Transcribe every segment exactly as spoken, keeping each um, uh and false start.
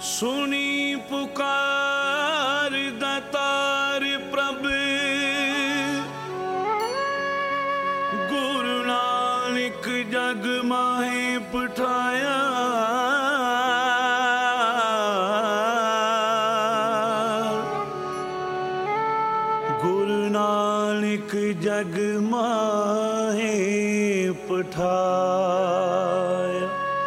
सुनी पुकार दातार प्रभ गुरु नानक जग माहे पठाया। गुरु नानक जग माहे पठाया।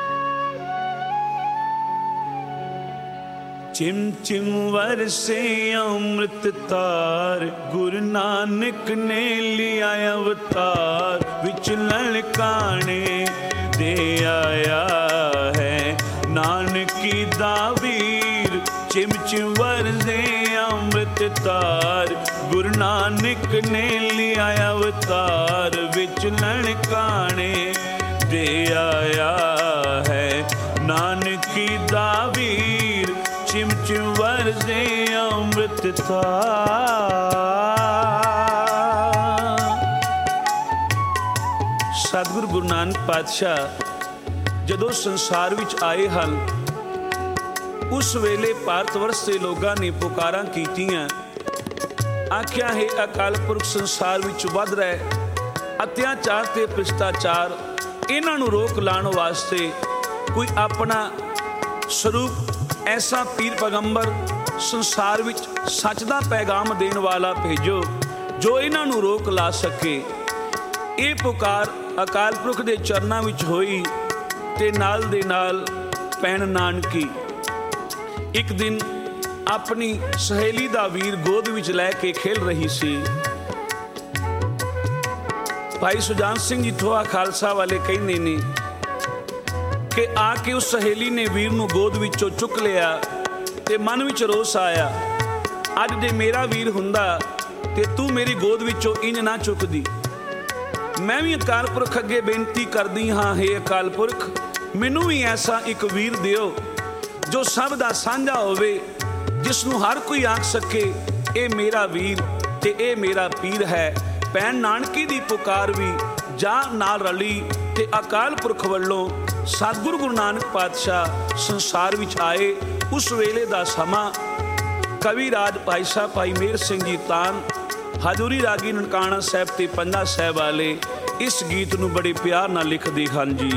चिम चिम वरसे अमृत तार गुरु नानक ने लिया अवतार। विच ललकाने दे आया है नानकी दावीर। चिम चिम वरसे अमृत तार गुरु नानक ने लिया अवतार। विच ललकाने दे आया है नानकी दावीर। चिम चिम वरसे अमृत तार। सतगुरु गुरु नानक पातशाह जदों संसार विच आए हन उस वेले भारत वर्ष के लोगों ने पुकारां कीतियां। आख्या है अकाल पुरख संसार विच वध रहे अत्याचार ते भ्रिष्टाचार इन्हां नूं रोक लाउण वास्ते कोई अपना स्वरूप ऐसा पीर पैगंबर संसार विच सच दा पैगाम देने वाला भेजो जो इन्हां नूं रोक ला सके। ये पुकार अकाल पुरख दे चरनां विच होई ते नाल दे नाल भैण नानकी एक दिन अपनी सहेली दा वीर गोद विच लै के खेल रही सी। भाई सुजान सिंह जी थोआ खालसा वाले कहंदे ने कि आके उस सहेली ने वीर नूं गोद विचों चुक लिया ते मन विच रोस आया। अज जे मेरा वीर हुंदा ते तू मेरी गोद विचों इंज ना चुकदी। मैं भी अकाल पुरख अगे बेनती करदी हाँ, हे अकाल पुरख मैनू भी ऐसा एक वीर दिओ जो सब दा सांझा होवे, जिसनूं हर कोई आख सके ए मेरा वीर ते ए मेरा पीर है। भैण नानकी दी पुकार भी जा नाल रली ते अकाल पुरख वल्लों सतगुरु गुरु नानक पातशाह संसार विच आए। उस वेले दा समा कवि राज भाई साहब भाई मेहर सिंह जी तान हजूरी रागी ननकाना साहब ते पंजा साहब वाले इस गीत नूं बड़े प्यार नाल लिखदे हन जी।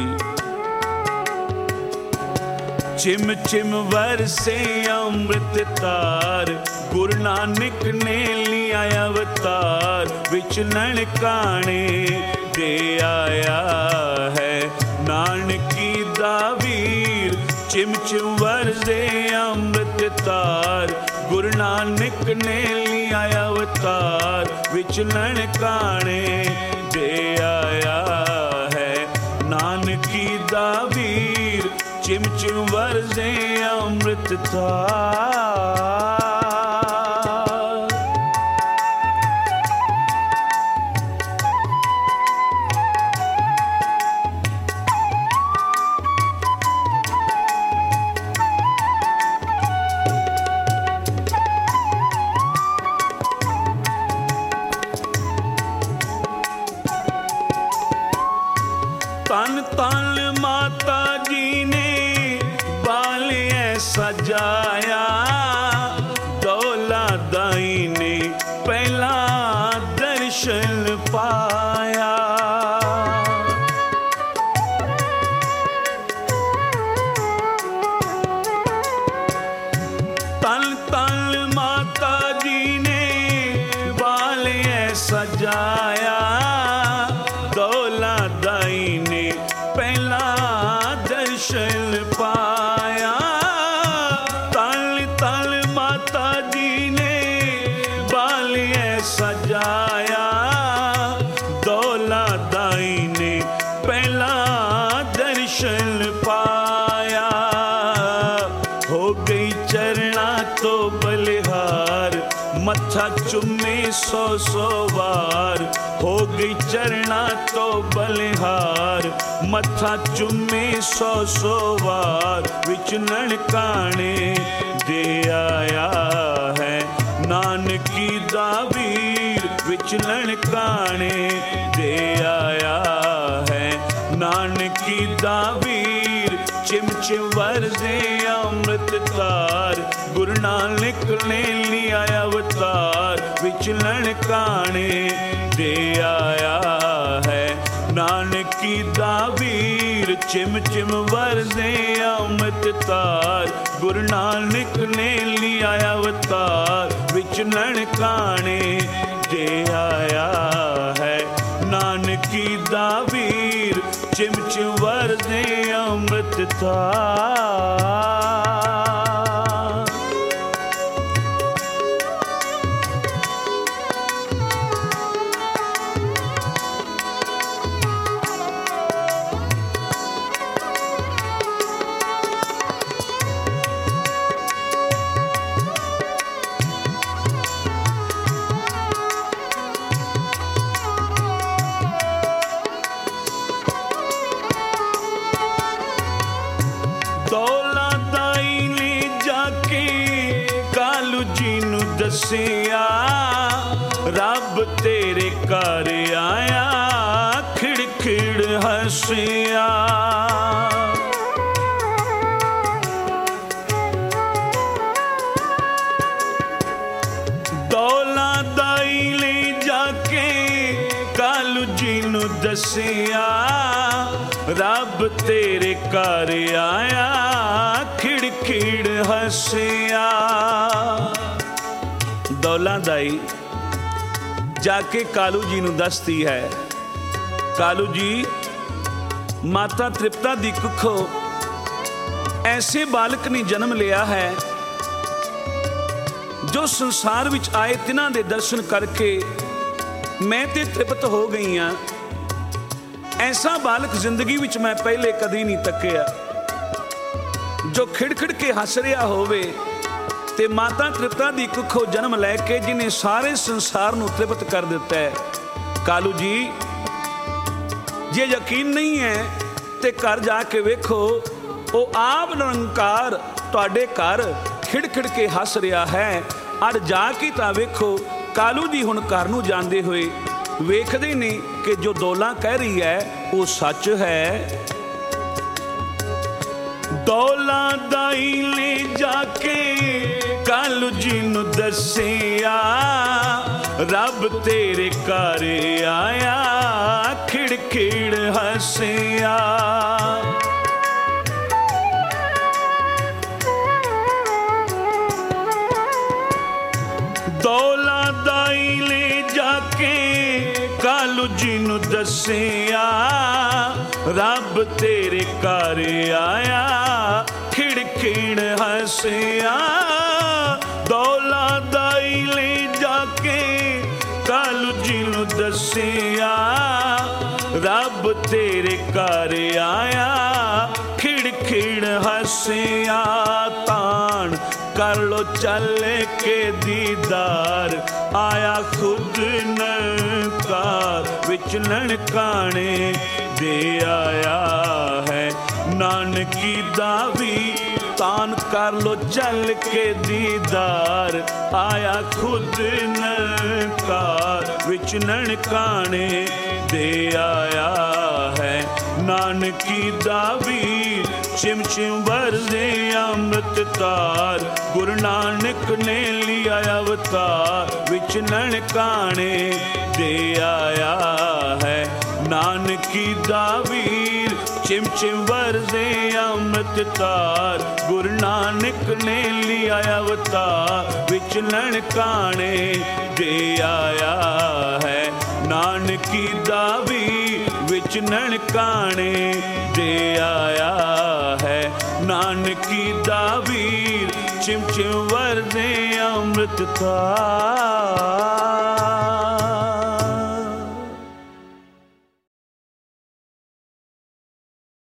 चिम चिम वरसे अमृत तार गुरु नानक ने लिया अवतार। विच ललकाने दे आया है नानकी दावीर। चिम चिम वरसे अमृत तार गुरु नानक ने लिया अवतार। विच ललकाने दे आया है नानकी दावीर। चिम चिम वरसे अमृत तार। तन तन माता जी ने बाल ऐसा सजाया। दौला दाई ने पहला दर्शन पाया। तल तल माता जी ने बाल ऐसा सजाया। दौला दाई ने पहला दर्शन पाया। तल तल माता जी ने बाल ऐसा सजाया। दौला दाई ने पहला दर्शन पाया। हो गई चरना तो बलिहार, मत्था चुम्मे सौ सौ बार। हो गई चरना तो बलिहार, मत्था चुम्मे सौ सौ बार। विच ननकाने दे आया है नानकी दा वीर। विच ननकाने दे आया है नानकी दा वीर। चिम चिम वरसे अमृत धार। गुरु नानक ने लिया अवतार, विचलन काने दे आया है। नानकी दा वीर चिम चिम वरसे अमृत धार। गुरु नानक ने लिया अवतार, विचलन काने दे आया है। नानकी दा वीर चिम चिम वरसे अमृत धार। दसिया रब तेरे घर आया, खिड़ खिड़ हसिया। दौला दाई ले जाके कालू जी नू दसिया, रब तेरे घर आया, खिड़ खिड़ हसिया। दौला दाई जाके कालू जी नू दसती है, कालू जी माता तृप्ता दी कुखों ऐसे बालक ने जन्म लिया है जो संसार विच आए तिन्हां दे दर्शन करके मैं ते तृप्त हो गई हाँ। ऐसा बालक जिंदगी विच मैं पहले कदी नहीं तकिया, जो खिड़ खिड़ के हस रहा होवे ते माता तृप्ता दी कुखों जन्म लैके जिन्हें सारे संसार नू तृप्त कर दिता है। कालू जी जे यकीन नहीं है ते घर जाके वेखो, वो आप निरंकार तुहाडे घर खिड़ खिड़ के हस रहा है। अड़ जाके तां वेखो कालू जी हुण घर नू जांदे होए वेखदे ने कि जो दौला कह रही है वो सच है। दौला दाई ले जाके कालू जी नू दसिया, रब तेरे घर आया, खिड़ खिड़ हसिया। दौला दाई ले जाके कालू जी नू दसिया, रब तेरे घर आया, खिड़ खिड़ हसिया। दौला दाई ले जाके कालू जी नू दसिया, रब तेरे घर आया, खिड़ खिड़ हसिया। तान कर लो चल के दीदार, आया खुद नकार, विचलन काने दे आया है। नानकी दावी तान कर लो चल के दीदार, आया खुद नकार, विचलन काने दे आया है। नानकी दावी चिम चिम वरसे अमृत धार। गुरु नानक ने लिया अवतार, विचलन काने दे आया है। नानकी दावीर चिम चिम वरसे अमृत धार। गुरु नानक ने लिया अवतार, विचलन काने दे आया है। नानकी दावीर विचलन काने दे आया है। नानकी दावीर चिम चिम वरसे अमृत धार।